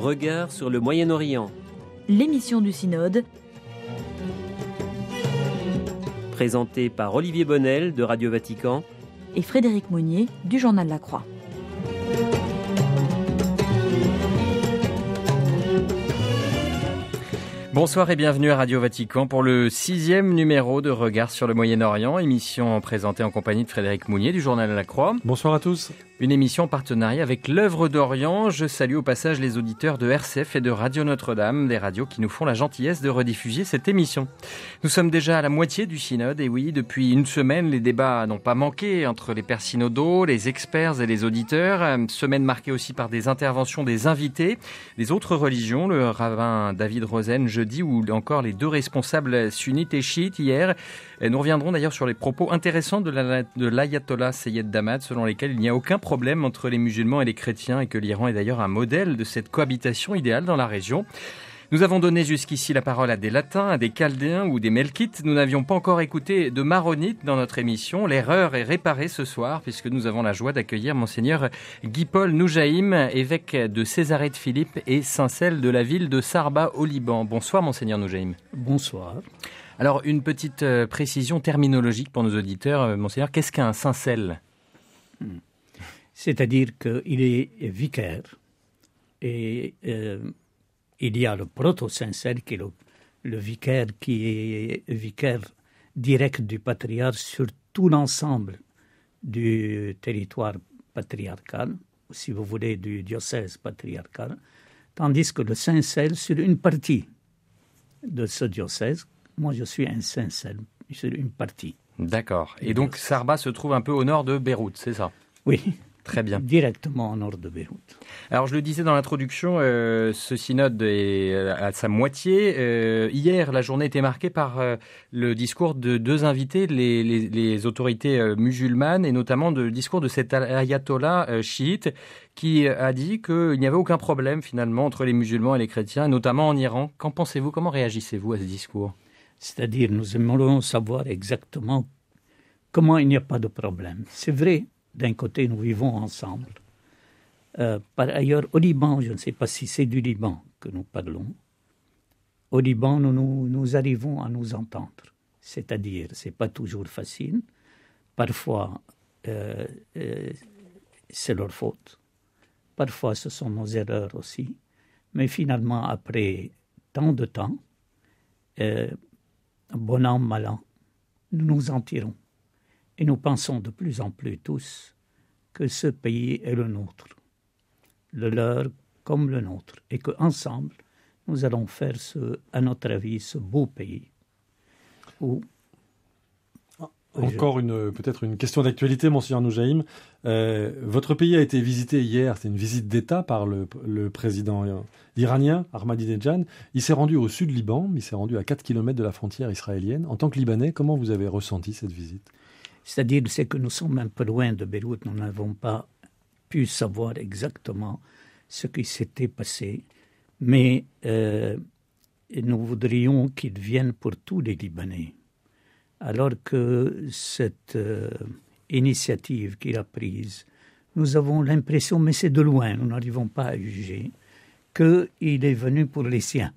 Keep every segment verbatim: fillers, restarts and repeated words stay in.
Regard sur le Moyen-Orient. L'émission du Synode, Présentée par Olivier Bonnel de Radio Vatican et Frédéric Mounier du Journal La Croix. Bonsoir et bienvenue à Radio Vatican pour le sixième numéro de Regard sur le Moyen-Orient, émission présentée en compagnie de Frédéric Mounier du Journal La Croix. Bonsoir à tous. Une émission en partenariat avec l'Œuvre d'Orient. Je salue au passage les auditeurs de R C F et de Radio Notre-Dame, des radios qui nous font la gentillesse de rediffuser cette émission. Nous sommes déjà à la moitié du synode et oui, depuis une semaine, les débats n'ont pas manqué entre les pères synodaux, les experts et les auditeurs. Semaine marquée aussi par des interventions des invités des autres religions, le rabbin David Rosen jeudi ou encore les deux responsables sunnites et chiites hier. Et nous reviendrons d'ailleurs sur les propos intéressants de, la, de l'ayatollah Seyed Damad, selon lesquels il n'y a aucun problème entre les musulmans et les chrétiens et que l'Iran est d'ailleurs un modèle de cette cohabitation idéale dans la région. Nous avons donné jusqu'ici la parole à des latins, à des chaldéens ou des melkites. Nous n'avions pas encore écouté de maronites dans notre émission. L'erreur est réparée ce soir puisque nous avons la joie d'accueillir Monseigneur Guy-Paul Noujaïm, évêque de Césarée de Philippe et Saint-Cel de la ville de Sarba au Liban. Bonsoir Monseigneur Noujaïm. Bonsoir. Alors une petite euh, précision terminologique pour nos auditeurs. Euh, Monseigneur, qu'est-ce qu'un Saint-Cel ? C'est-à-dire qu'il est vicaire et euh, il y a le proto-Saint-Cel qui est le, le vicaire qui est vicaire direct du patriarche sur tout l'ensemble du territoire patriarcal, si vous voulez du diocèse patriarcal, tandis que le Saint-Cel sur une partie de ce diocèse. Moi, je suis un Saint-Cel sur une partie. D'accord. Et donc Sarba se trouve un peu au nord de Beyrouth, c'est ça ? Oui. Très bien. Directement au nord de Beyrouth. Alors, je le disais dans l'introduction, euh, ce synode est à sa moitié. Euh, hier, la journée était marquée par euh, le discours de deux invités, les, les, les autorités euh, musulmanes, et notamment le discours de cet ayatollah euh, chiite qui a dit qu'il n'y avait aucun problème finalement entre les musulmans et les chrétiens, notamment en Iran. Qu'en pensez-vous ? Comment réagissez-vous à ce discours ? C'est-à-dire, nous aimerions savoir exactement comment il n'y a pas de problème. C'est vrai. D'un côté, nous vivons ensemble. Euh, par ailleurs, au Liban, je ne sais pas si c'est du Liban que nous parlons. Au Liban, nous, nous, nous arrivons à nous entendre. C'est-à-dire, ce n'est pas toujours facile. Parfois, euh, euh, c'est leur faute. Parfois, ce sont nos erreurs aussi. Mais finalement, après tant de temps, euh, bon an, mal an, nous nous en tirons. Et nous pensons de plus en plus tous que ce pays est le nôtre, le leur comme le nôtre, et qu'ensemble, nous allons faire, ce, à notre avis, ce beau pays. Où, Encore une, peut-être une question d'actualité, Monseigneur Noujaïm. Euh, votre pays a été visité hier, c'est une visite d'État par le, le président iranien, Ahmadinejad. Il s'est rendu au sud Liban, il s'est rendu à quatre kilomètres de la frontière israélienne. En tant que Libanais, comment vous avez ressenti cette visite ? C'est-à-dire c'est que nous sommes un peu loin de Beyrouth, nous n'avons pas pu savoir exactement ce qui s'était passé, mais euh, nous voudrions qu'il vienne pour tous les Libanais, alors que cette euh, initiative qu'il a prise, nous avons l'impression, mais c'est de loin, nous n'arrivons pas à juger, qu'il est venu pour les siens.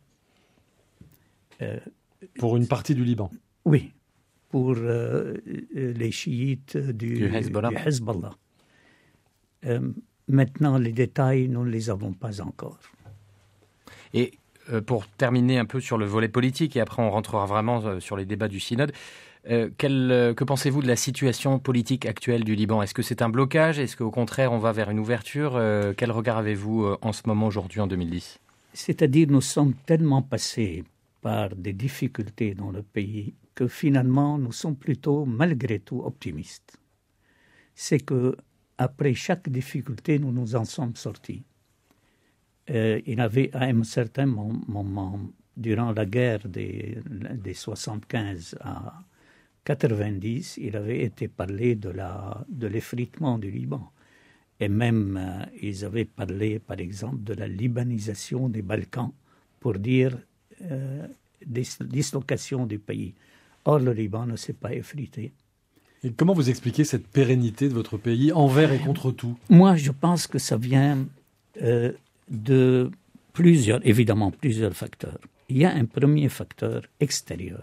Euh, pour une partie du Liban ? Oui. Pour euh, les chiites du, du Hezbollah. Du Hezbollah. Euh, maintenant, les détails, nous ne les avons pas encore. Et euh, pour terminer un peu sur le volet politique, et après on rentrera vraiment euh, sur les débats du synode, euh, quel, euh, que pensez-vous de la situation politique actuelle du Liban ? Est-ce que c'est un blocage ? Est-ce qu'au contraire, on va vers une ouverture ? euh, Quel regard avez-vous euh, en ce moment, aujourd'hui, en deux mille dix ? C'est-à-dire, nous sommes tellement passés par des difficultés dans le pays que finalement, nous sommes plutôt, malgré tout, optimistes. C'est que après chaque difficulté, nous nous en sommes sortis. Euh, il y avait à un certain moment, durant la guerre des, des soixante-quinze à quatre-vingt-dix, il avait été parlé de, la, de l'effritement du Liban. Et même, euh, ils avaient parlé, par exemple, de la libanisation des Balkans pour dire euh, des dislocation du pays. Or, le Liban ne s'est pas effrité. Et comment vous expliquez cette pérennité de votre pays envers et contre tout ? Moi, je pense que ça vient euh, de Plusieurs, évidemment, plusieurs facteurs. Il y a un premier facteur extérieur.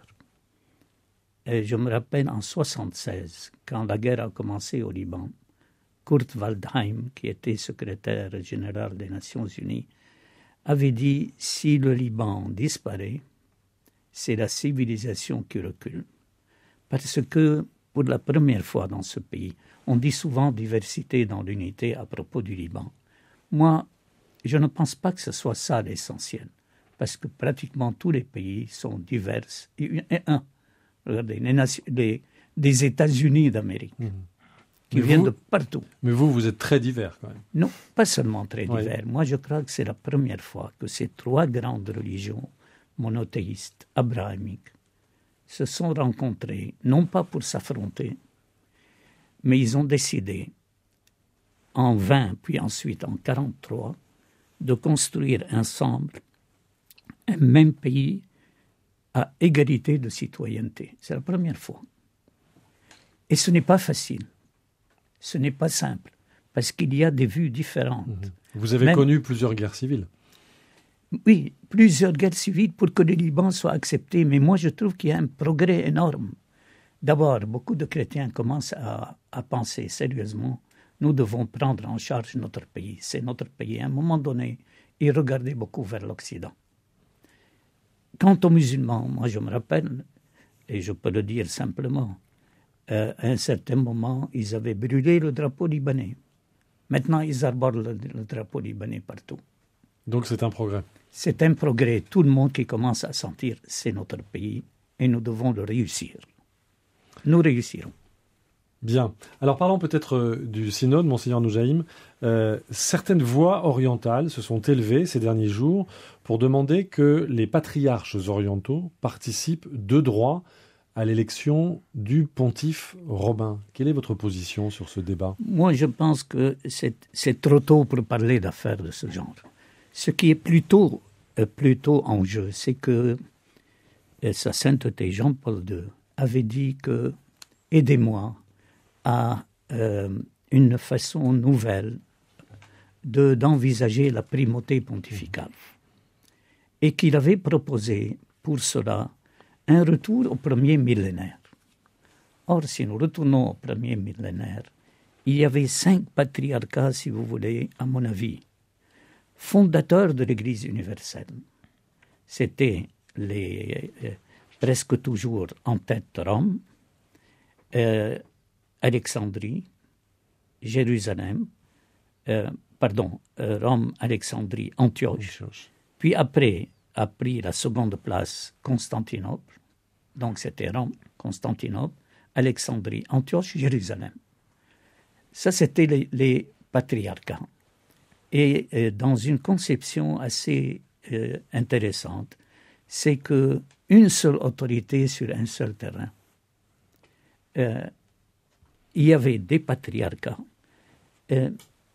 Et je me rappelle en soixante-seize, quand la guerre a commencé au Liban, Kurt Waldheim, qui était secrétaire général des Nations Unies, avait dit « Si le Liban disparaît, c'est la civilisation qui recule. » Parce que, pour la première fois dans ce pays, on dit souvent diversité dans l'unité à propos du Liban. Moi, je ne pense pas que ce soit ça l'essentiel, parce que pratiquement tous les pays sont divers et un. Regardez, les, nations, les des États-Unis d'Amérique, mmh. qui mais viennent vous, de partout. Mais vous, vous êtes très divers quand même. Non, pas seulement très oui. divers. Moi, je crois que c'est la première fois que ces trois grandes religions monothéistes, abrahamiques, se sont rencontrées, non pas pour s'affronter, mais ils ont décidé, en vingt, puis ensuite en quarante-trois, de construire ensemble un même pays à égalité de citoyenneté. C'est la première fois. Et ce n'est pas facile. Ce n'est pas simple, parce qu'il y a des vues différentes. Vous avez Même... connu plusieurs guerres civiles. Oui, plusieurs guerres civiles pour que le Liban soit accepté. Mais moi, je trouve qu'il y a un progrès énorme. D'abord, beaucoup de chrétiens commencent à, à penser sérieusement, nous devons prendre en charge notre pays. C'est notre pays. À un moment donné, ils regardaient beaucoup vers l'Occident. Quant aux musulmans, moi je me rappelle, et je peux le dire simplement, euh, à un certain moment, ils avaient brûlé le drapeau libanais. Maintenant, ils arborent le, le drapeau libanais partout. Donc c'est un progrès. C'est un progrès. Tout le monde qui commence à sentir c'est notre pays et nous devons le réussir. Nous réussirons. Bien. Alors parlons peut-être euh, du synode, Monseigneur Noujaïm. Euh, certaines voix orientales se sont élevées ces derniers jours pour demander que les patriarches orientaux participent de droit à l'élection du pontife romain. Quelle est votre position sur ce débat ? Moi, je pense que c'est, c'est trop tôt pour parler d'affaires de ce genre. Ce qui est plutôt, euh, plutôt en jeu, c'est que euh, Sa Sainteté Jean-Paul deux avait dit que « Aidez-moi à euh, une façon nouvelle de, d'envisager la primauté pontificale. » Et qu'il avait proposé pour cela un retour au premier millénaire. Or, si nous retournons au premier millénaire, il y avait cinq patriarcats, si vous voulez, à mon avis, fondateurs de l'Église universelle. C'était les, euh, presque toujours en tête de Rome, euh, Alexandrie, Jérusalem, euh, pardon, euh, Rome, Alexandrie, Antioche. Puis après a pris la seconde place Constantinople, donc c'était Rome, Constantinople, Alexandrie, Antioche, Jérusalem. Ça, c'était les, les patriarcats. Et euh, dans une conception assez euh, intéressante, c'est qu'une seule autorité sur un seul terrain. Euh, il y avait des patriarcats. Euh,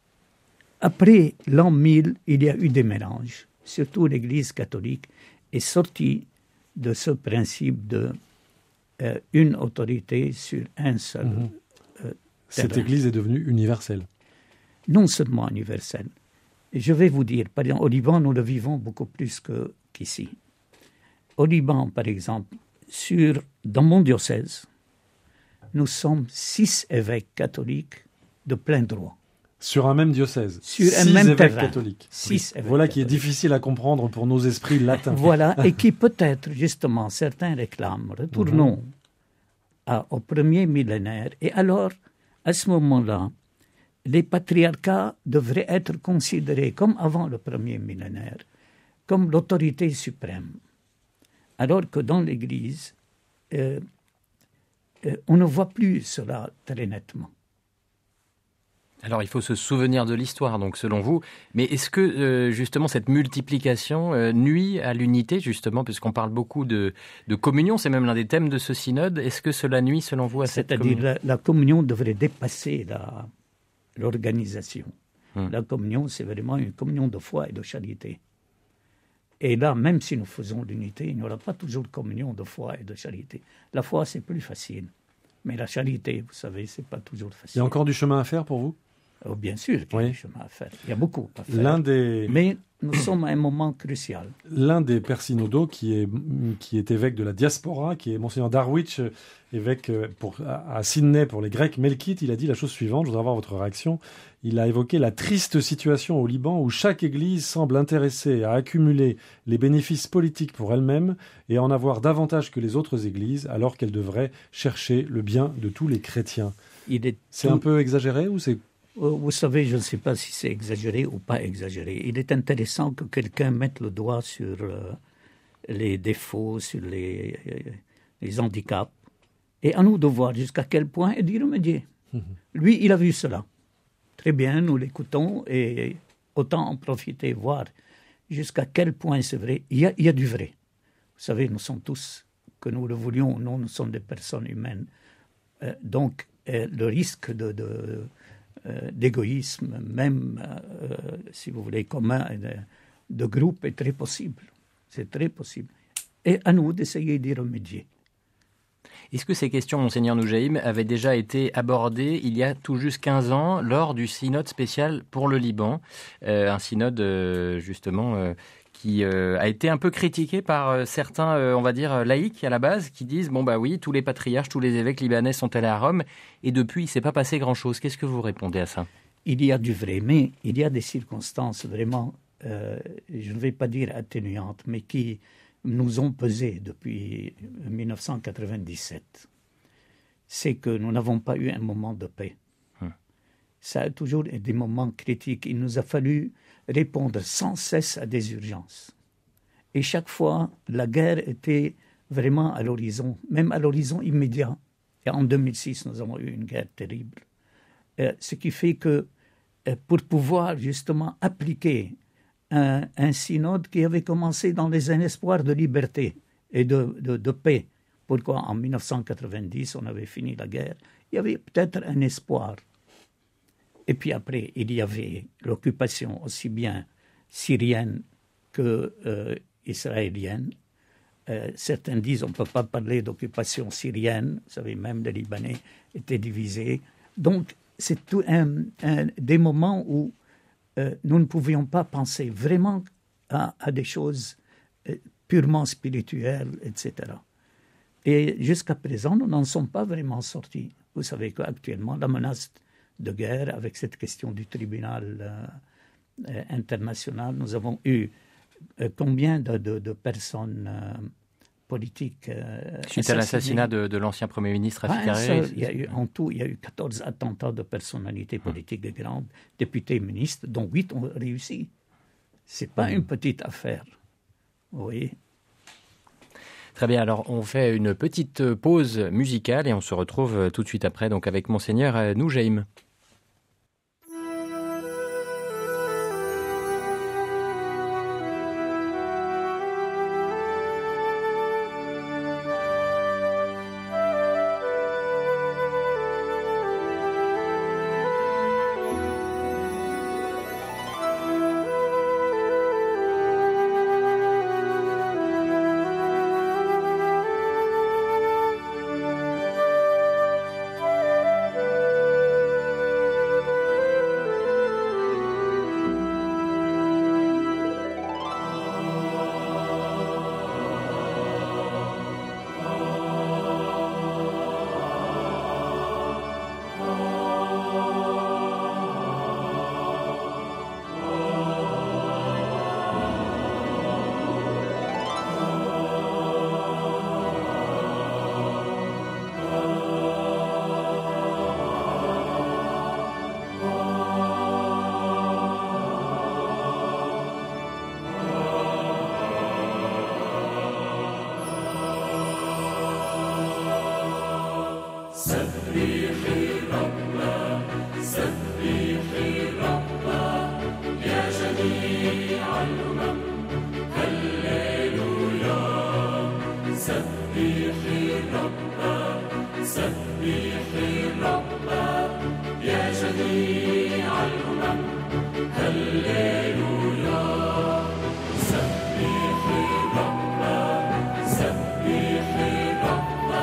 après l'an mille, il y a eu des mélanges. Surtout l'Église catholique est sortie de ce principe de euh, une autorité sur un seul mmh. euh, Cette Église est devenue universelle. Non seulement universelle. Et je vais vous dire, par exemple, au Liban, nous le vivons beaucoup plus que, qu'ici. Au Liban, par exemple, sur, dans mon diocèse, nous sommes six évêques catholiques de plein droit. Sur un même diocèse, sur six un même évêques terrain. catholiques. Six oui. évêques voilà catholiques. Qui est difficile à comprendre pour nos esprits latins. Voilà, et qui peut-être, justement, certains réclament. Retournons mm-hmm. à, au premier millénaire. Et alors, à ce moment-là, les patriarcats devraient être considérés, comme avant le premier millénaire, comme l'autorité suprême. Alors que dans l'Église, euh, euh, on ne voit plus cela très nettement. Alors, il faut se souvenir de l'histoire, donc, selon vous. Mais est-ce que, euh, justement, cette multiplication euh, nuit à l'unité, justement, puisqu'on parle beaucoup de, de communion, c'est même l'un des thèmes de ce synode. Est-ce que cela nuit, selon vous, à cette C'est-à-dire communion ? la, la communion devrait dépasser la, l'organisation. Hum. La communion, c'est vraiment une communion de foi et de charité. Et là, même si nous faisons l'unité, il n'y aura pas toujours communion de foi et de charité. La foi, c'est plus facile. Mais la charité, vous savez, c'est pas toujours facile. Il y a encore du chemin à faire pour vous ? Oh, bien sûr qu'il y a Oui. du chemin à faire. Il y a beaucoup à faire. L'un des... Mais nous sommes à un moment crucial. L'un des pères synodaux qui est, qui est évêque de la diaspora, qui est Monseigneur Darwich, évêque pour, à, à Sydney pour les Grecs melkites, il a dit la chose suivante, je voudrais avoir votre réaction. Il a évoqué la triste situation au Liban où chaque église semble intéressée à accumuler les bénéfices politiques pour elle-même et à en avoir davantage que les autres églises, alors qu'elle devrait chercher le bien de tous les chrétiens. Il est C'est tout- un peu exagéré ou c'est... Vous savez, je ne sais pas si c'est exagéré ou pas exagéré. Il est intéressant que quelqu'un mette le doigt sur euh, les défauts, sur les, euh, les handicaps, et à nous de voir jusqu'à quel point et d'y remédier. Lui, il a vu cela. Très bien, nous l'écoutons et autant en profiter, voir jusqu'à quel point c'est vrai. Il y a, il y a du vrai. Vous savez, nous sommes tous, que nous le voulions ou non, nous sommes des personnes humaines. Euh, donc, euh, le risque de... de Euh, d'égoïsme, même, euh, si vous voulez, commun, de, de groupe, est très possible. C'est très possible. Et à nous d'essayer d'y remédier. Est-ce que ces questions, Monseigneur Noujaïm, avaient déjà été abordées il y a tout juste quinze ans lors du synode spécial pour le Liban, euh, un synode euh, justement euh, qui euh, a été un peu critiqué par euh, certains, euh, on va dire, laïcs à la base, qui disent, bon bah oui, tous les patriarches, tous les évêques libanais sont allés à Rome, et depuis, il ne s'est pas passé grand-chose. Qu'est-ce que vous répondez à ça? Il y a du vrai, mais il y a des circonstances vraiment, euh, je ne vais pas dire atténuantes, mais qui nous ont pesé depuis mille neuf cent quatre-vingt-dix-sept. C'est que nous n'avons pas eu un moment de paix. Hum. Ça a toujours été des moments critiques. Il nous a fallu répondre sans cesse à des urgences. Et chaque fois, la guerre était vraiment à l'horizon, même à l'horizon immédiat. Et en deux mille six, nous avons eu une guerre terrible. Euh, ce qui fait que euh, pour pouvoir justement appliquer un, un synode qui avait commencé dans les espoirs de liberté et de, de, de paix, pourquoi en mille neuf cent quatre-vingt-dix, on avait fini la guerre, il y avait peut-être un espoir. Et puis après, il y avait l'occupation aussi bien syrienne que euh, israélienne. Euh, certains disent qu'on ne peut pas parler d'occupation syrienne. Vous savez, même les Libanais étaient divisés. Donc, c'est tout un, un, des moments où euh, nous ne pouvions pas penser vraiment à, à des choses euh, purement spirituelles, et cetera. Et jusqu'à présent, nous n'en sommes pas vraiment sortis. Vous savez qu'actuellement, la menace de guerre avec cette question du tribunal euh, euh, international, nous avons eu euh, combien de, de, de personnes euh, politiques euh, suite à l'assassinat de, de l'ancien Premier ministre Rafik Hariri. Il y a eu, en tout, il y a eu quatorze attentats de personnalités politiques hum. grandes, députés, ministres, dont huit ont réussi. Ce n'est pas hum. une petite affaire. Vous voyez ? Très bien, alors on fait une petite pause musicale et on se retrouve tout de suite après donc avec Monseigneur Noujaïm.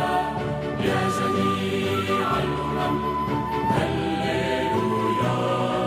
Hallelujah.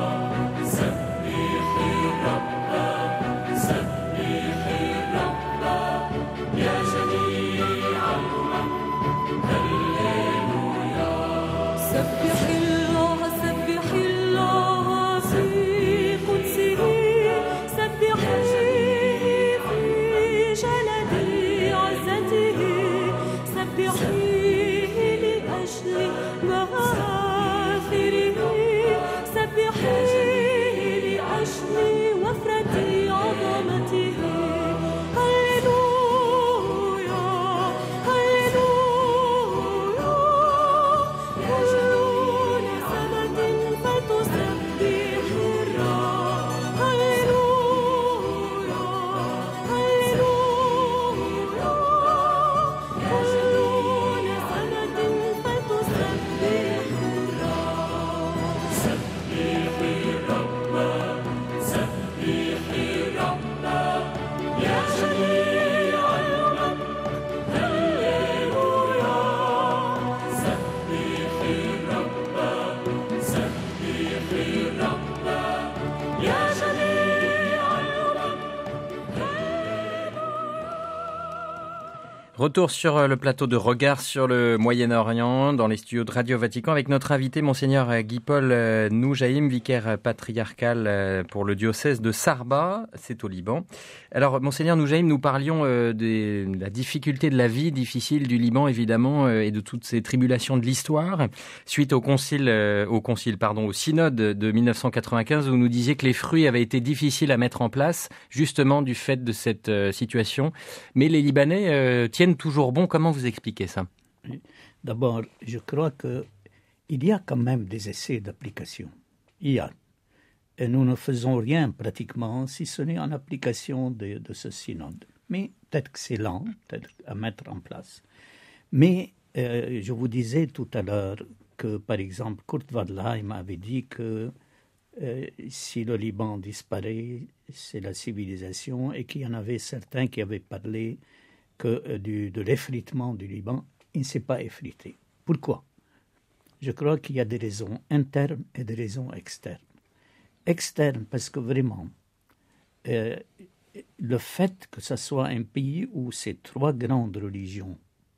Retour sur le plateau de Regard sur le Moyen-Orient, dans les studios de Radio Vatican, avec notre invité, Monseigneur Guy-Paul Noujaïm, vicaire patriarcal pour le diocèse de Sarba, c'est au Liban. Alors, Monseigneur Noujaïm, nous parlions de la difficulté de la vie difficile du Liban, évidemment, et de toutes ces tribulations de l'histoire, suite au concile, au concile, pardon, au synode de mille neuf cent quatre-vingt-quinze, où vous nous disiez que les fruits avaient été difficiles à mettre en place, justement du fait de cette situation. Mais les Libanais euh, tiennent toujours bon. Comment vous expliquez ça? D'abord, je crois qu'il y a quand même des essais d'application. Il y a. Et nous ne faisons rien pratiquement, si ce n'est en application de, de ce synode. Mais peut-être que c'est lent, peut-être à mettre en place. Mais euh, je vous disais tout à l'heure que, par exemple, Kurt Waldheim avait dit que euh, si le Liban disparaît, c'est la civilisation, et qu'il y en avait certains qui avaient parlé que euh, du, de l'effritement du Liban. Il ne s'est pas effrité. Pourquoi? Je crois qu'il y a des raisons internes et des raisons externes. Externes parce que vraiment, euh, le fait que ce soit un pays où ces trois grandes religions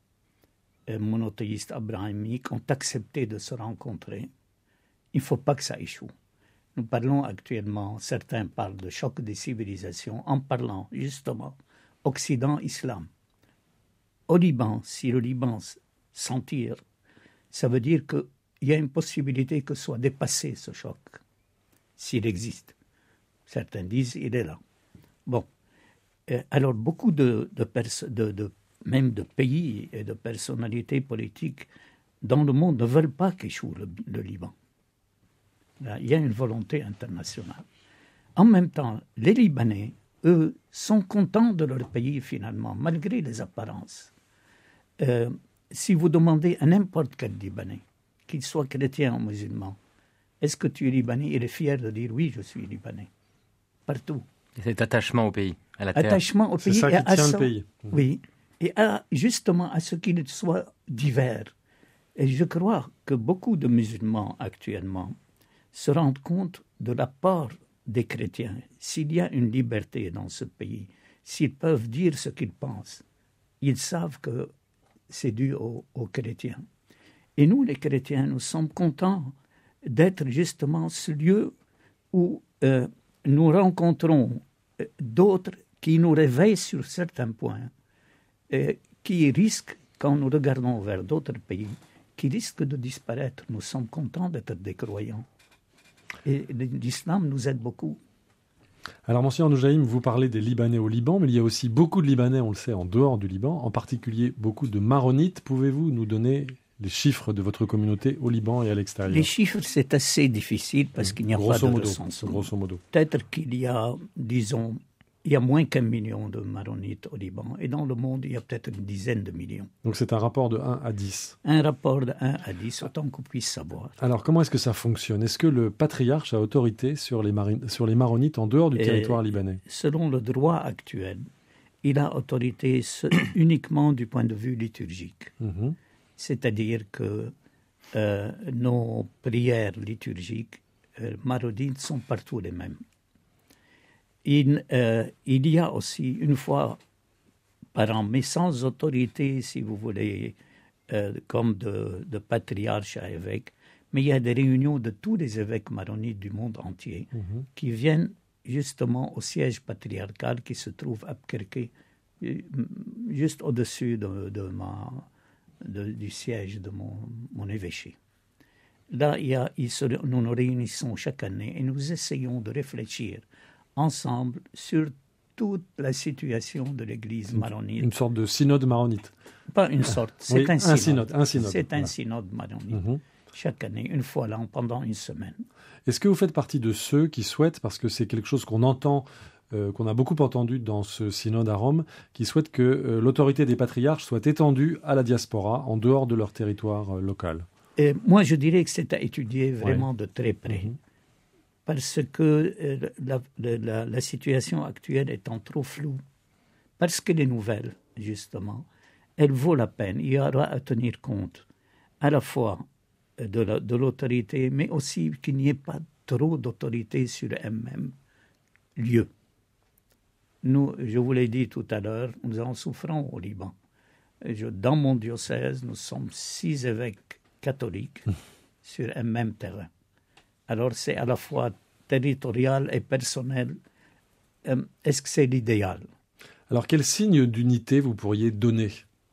euh, monothéistes abrahamiques ont accepté de se rencontrer, il ne faut pas que ça échoue. Nous parlons actuellement, certains parlent de choc des civilisations, en parlant justement Occident-Islam. Au Liban, si le Liban s'en tire, ça veut dire qu'il y a une possibilité que soit dépassé ce choc, s'il existe. Certains disent qu'il est là. Bon, alors beaucoup de, de, pers- de, de même de pays et de personnalités politiques dans le monde ne veulent pas qu'échoue le, le Liban. Là, il y a une volonté internationale. En même temps, les Libanais, eux, sont contents de leur pays finalement, malgré les apparences. Euh, si vous demandez à n'importe quel Libanais, qu'il soit chrétien ou musulman, est-ce que tu es Libanais? Il est fier de dire oui, je suis Libanais. Partout. Et cet attachement au pays, à la terre. Attachement au pays. C'est ça et qui à tient son, le pays. Oui, et à, justement à ce qu'il soit divers. Et je crois que beaucoup de musulmans actuellement se rendent compte de la part des chrétiens. S'il y a une liberté dans ce pays, s'ils peuvent dire ce qu'ils pensent, ils savent que c'est dû aux, aux chrétiens. Et nous, les chrétiens, nous sommes contents d'être justement ce lieu où euh, nous rencontrons euh, d'autres qui nous réveillent sur certains points, euh, qui risquent, quand nous regardons vers d'autres pays, qui risquent de disparaître. Nous sommes contents d'être des croyants. Et l'islam nous aide beaucoup. Alors, Monseigneur Noujaïm, vous parlez des Libanais au Liban, mais il y a aussi beaucoup de Libanais, on le sait, en dehors du Liban, en particulier beaucoup de Maronites. Pouvez-vous nous donner les chiffres de votre communauté au Liban et à l'extérieur? Les chiffres, c'est assez difficile parce qu'il n'y a grosso pas de modo, recensement. Grosso modo. Peut-être qu'il y a, disons, il y a moins qu'un million de Maronites au Liban. Et dans le monde, il y a peut-être une dizaine de millions. Donc c'est un rapport de un à dix. Un rapport de un à dix, autant qu'on puisse savoir. Alors comment est-ce que ça fonctionne? Est-ce que le patriarche a autorité sur les, mari- sur les Maronites en dehors du Et territoire libanais? Selon le droit actuel, il a autorité uniquement du point de vue liturgique. Mm-hmm. C'est-à-dire que euh, nos prières liturgiques euh, maronites sont partout les mêmes. Il, euh, il y a aussi, une fois par an, mais sans autorité, si vous voulez, euh, comme de, de patriarche à évêque, mais il y a des réunions de tous les évêques maronites du monde entier mm-hmm. qui viennent justement au siège patriarcal qui se trouve à Abkerké, juste au-dessus de, de ma, de, du siège de mon, mon évêché. Là, il y a, il se, nous nous réunissons chaque année et nous essayons de réfléchir ensemble sur toute la situation de l'Église maronite. Une sorte de synode maronite. Pas une sorte, c'est oui, un, synode. un synode. Un synode. C'est voilà. un synode maronite. Mm-hmm. Chaque année, une fois l'an, pendant une semaine. Est-ce que vous faites partie de ceux qui souhaitent, parce que c'est quelque chose qu'on entend, euh, qu'on a beaucoup entendu dans ce synode à Rome, qui souhaitent que euh, l'autorité des patriarches soit étendue à la diaspora, en dehors de leur territoire euh, local? Et moi, je dirais que c'est à étudier vraiment ouais. de très près. Mm-hmm. Parce que euh, la, la, la situation actuelle étant trop floue, parce que les nouvelles, justement, elles vaut la peine. Il y aura à tenir compte à la fois de, la, de l'autorité, mais aussi qu'il n'y ait pas trop d'autorité sur un même lieu. Nous, je vous l'ai dit tout à l'heure, nous en souffrons au Liban. Je, dans mon diocèse, nous sommes six évêques catholiques sur un même terrain. Alors c'est à la fois territorial et personnel. Euh, est-ce que c'est l'idéal? Alors quel signe d'unité vous pourriez donner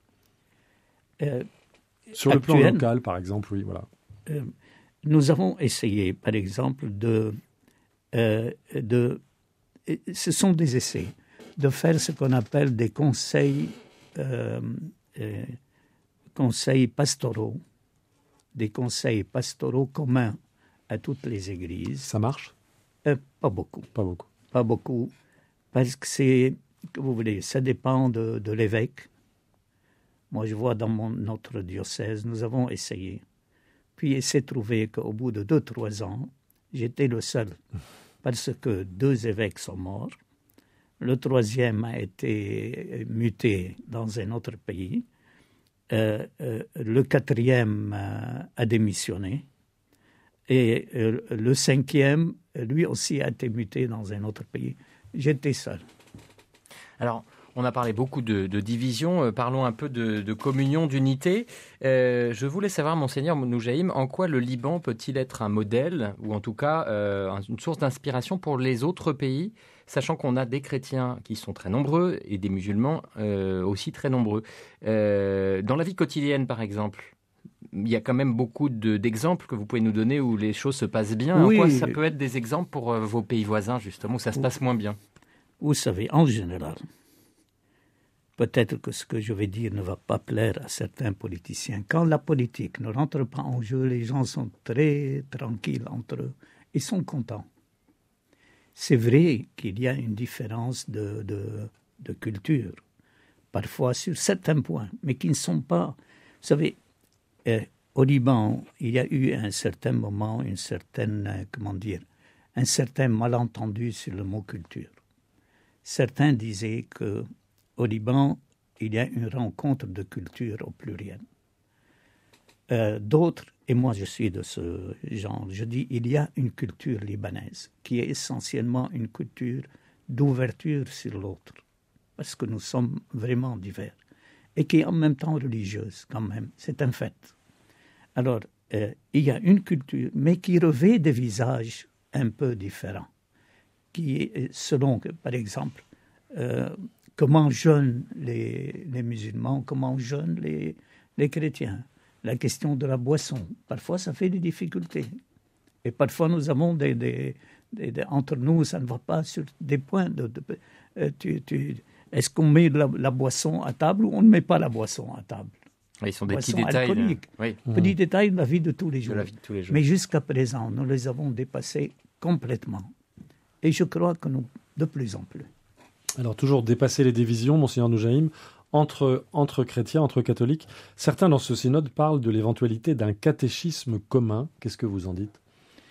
euh, sur le actuel, plan local, par exemple, oui, voilà. Euh, nous avons essayé, par exemple, de, euh, de, ce sont des essais, de faire ce qu'on appelle des conseils, euh, euh, conseils pastoraux, des conseils pastoraux communs à toutes les églises. Ça marche? euh, Pas beaucoup. Pas beaucoup. Pas beaucoup, parce que c'est, que vous voulez, ça dépend de, de l'évêque. Moi, je vois dans mon, notre diocèse, nous avons essayé. Puis il s'est trouvé qu'au bout de deux, trois ans, j'étais le seul, parce que deux évêques sont morts. Le troisième a été muté dans un autre pays. Euh, euh, le quatrième euh, a démissionné. Et euh, le cinquième, lui aussi, a été muté dans un autre pays. J'étais seul. Alors, on a parlé beaucoup de, de division. Euh, parlons un peu de, de communion, d'unité. Euh, je voulais savoir, Monseigneur Noujaïm, en quoi le Liban peut-il être un modèle, ou en tout cas euh, une source d'inspiration pour les autres pays, sachant qu'on a des chrétiens qui sont très nombreux et des musulmans euh, aussi très nombreux. Euh, dans la vie quotidienne, par exemple, il y a quand même beaucoup de, d'exemples que vous pouvez nous donner où les choses se passent bien. Oui. En quoi ça peut être des exemples pour euh, vos pays voisins, justement, où ça se passe moins bien? Vous savez, en général, peut-être que ce que je vais dire ne va pas plaire à certains politiciens. Quand la politique ne rentre pas en jeu, les gens sont très tranquilles entre eux. Ils sont contents. C'est vrai qu'il y a une différence de, de, de culture, parfois sur certains points, mais qui ne sont pas... Vous savez, euh, au Liban, il y a eu à un certain moment, une certaine, euh, comment dire, un certain malentendu sur le mot culture. Certains disaient que au Liban, il y a une rencontre de culture au pluriel. Euh, d'autres, et moi je suis de ce genre, je dis il y a une culture libanaise qui est essentiellement une culture d'ouverture sur l'autre, parce que nous sommes vraiment divers, et qui est en même temps religieuse quand même, c'est un fait. Alors, euh, il y a une culture, mais qui revêt des visages un peu différents, qui est selon, par exemple, euh, comment jeûnent les, les musulmans, comment jeûnent les, les chrétiens. La question de la boisson, parfois ça fait des difficultés. Et parfois nous avons des... des, des, des entre nous, ça ne va pas sur des points. De, de, euh, tu, tu, est-ce qu'on met la, la boisson à table ou on ne met pas la boisson à table? Ils sont des boisson petits détails. Euh, oui. Petits mmh. détails de la vie de tous les jours. De la vie de tous les jours. Mais jusqu'à présent, nous les avons dépassés complètement. Et je crois que nous, de plus en plus. Alors toujours dépasser les divisions, Monseigneur Noujaïm, entre, entre chrétiens, entre catholiques. Certains dans ce synode parlent de l'éventualité d'un catéchisme commun. Qu'est-ce que vous en dites?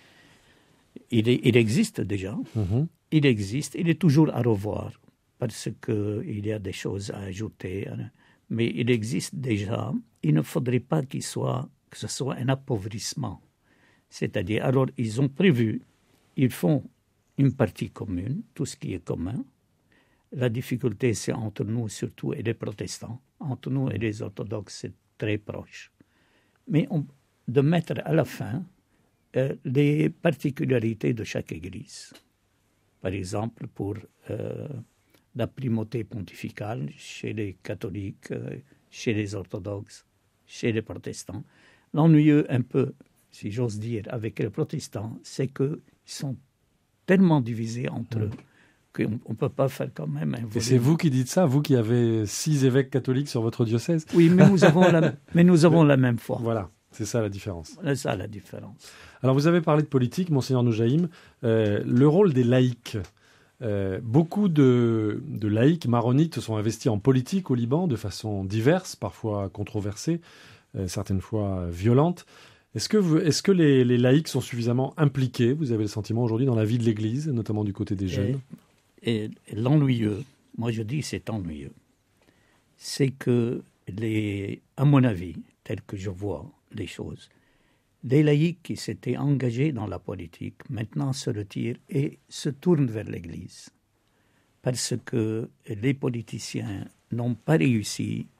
il, est, il existe déjà. Mm-hmm. Il existe. Il est toujours à revoir parce qu'il y a des choses à ajouter. Mais il existe déjà. Il ne faudrait pas qu'il soit, que ce soit un appauvrissement. C'est-à-dire, alors ils ont prévu, ils font une partie commune, tout ce qui est commun. La difficulté, c'est entre nous surtout et les protestants. Entre nous et les orthodoxes, c'est très proche. Mais on, de mettre à la fin euh, les particularités de chaque église. Par exemple, pour euh, la primauté pontificale chez les catholiques, euh, chez les orthodoxes, chez les protestants. L'ennuyeux un peu, si j'ose dire, avec les protestants, c'est qu'ils sont tellement divisés entre mmh. eux qu'on ne peut pas faire quand même un volume. Et c'est vous qui dites ça, vous qui avez six évêques catholiques sur votre diocèse? Oui, mais nous avons la, mais nous avons la même foi. Voilà, c'est ça la différence. C'est ça la différence. Alors vous avez parlé de politique, Monseigneur Noujaïm, euh, le rôle des laïcs. Euh, beaucoup de, de laïcs maronites sont investis en politique au Liban de façon diverse, parfois controversée, euh, certaines fois violente. Est-ce que, vous, est-ce que les, les laïcs sont suffisamment impliqués, vous avez le sentiment aujourd'hui, dans la vie de l'Église, notamment du côté des jeunes? Et, et l'ennuyeux, moi je dis c'est ennuyeux, c'est que, les, à mon avis, tel que je vois les choses, les laïcs qui s'étaient engagés dans la politique, maintenant se retirent et se tournent vers l'Église. Parce que les politiciens n'ont pas réussi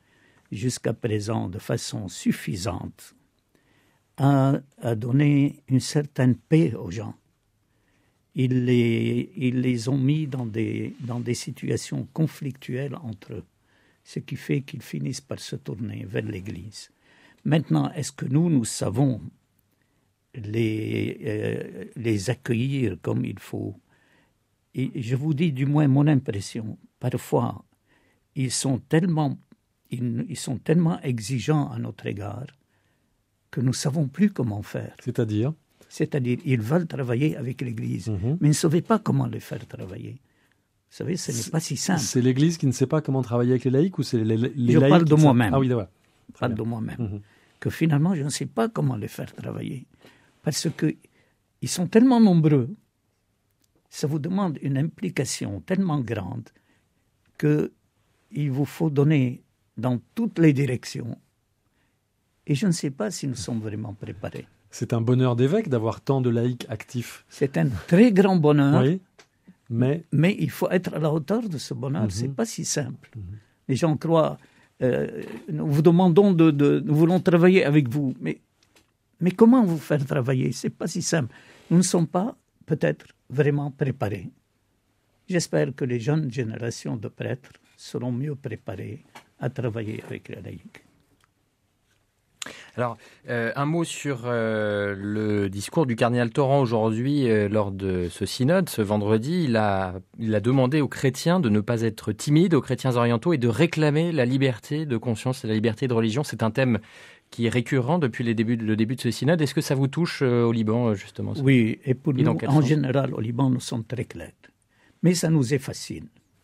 jusqu'à présent de façon suffisante à, à donner une certaine paix aux gens. Ils les, ils les ont mis dans des, dans des situations conflictuelles entre eux, ce qui fait qu'ils finissent par se tourner vers l'Église. Maintenant, est-ce que nous, nous savons les, euh, les accueillir comme il faut? Et je vous dis du moins mon impression. Parfois, ils sont tellement, ils, ils sont tellement exigeants à notre égard que nous ne savons plus comment faire. C'est-à-dire C'est-à-dire, ils veulent travailler avec l'Église, mmh. mais ils ne savaient pas comment les faire travailler. Vous savez, ce n'est pas si simple. C'est l'Église qui ne sait pas comment travailler avec les laïcs ou c'est les, les je laïcs parle de qui moi-même. Ah oui, d'accord. Je parle de moi-même. Mmh. Que finalement, je ne sais pas comment les faire travailler. Parce qu'ils sont tellement nombreux, ça vous demande une implication tellement grande qu'il vous faut donner dans toutes les directions. Et je ne sais pas si nous sommes vraiment préparés. C'est un bonheur d'évêque d'avoir tant de laïcs actifs. C'est un très grand bonheur, oui, mais... mais il faut être à la hauteur de ce bonheur. Mm-hmm. Ce n'est pas si simple. Mm-hmm. Les gens croient, euh, nous vous demandons de, de... Nous voulons travailler avec vous, mais, mais comment vous faire travailler? Ce n'est pas si simple. Nous ne sommes pas, peut-être, vraiment préparés. J'espère que les jeunes générations de prêtres seront mieux préparées à travailler avec les laïcs. Alors, euh, un mot sur euh, le discours du cardinal Torrent aujourd'hui euh, lors de ce synode, ce vendredi. Il a, il a demandé aux chrétiens de ne pas être timides, aux chrétiens orientaux, et de réclamer la liberté de conscience et la liberté de religion. C'est un thème qui est récurrent depuis les débuts, le début de ce synode. Est-ce que ça vous touche euh, au Liban, justement? Oui, et pour et nous, en sens? général, au Liban, nous sommes très clairs. Mais ça nous est facile.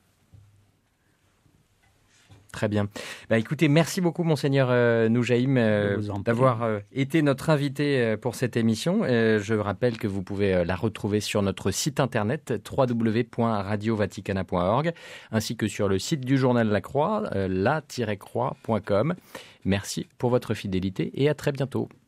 Très bien. Bah, écoutez, merci beaucoup, Monseigneur euh, Noujaïm, euh, d'avoir euh, été notre invité euh, pour cette émission. Euh, je rappelle que vous pouvez euh, la retrouver sur notre site internet w w w point radio vaticana point org ainsi que sur le site du journal La Croix, euh, la tiret croix point com. Merci pour votre fidélité et à très bientôt.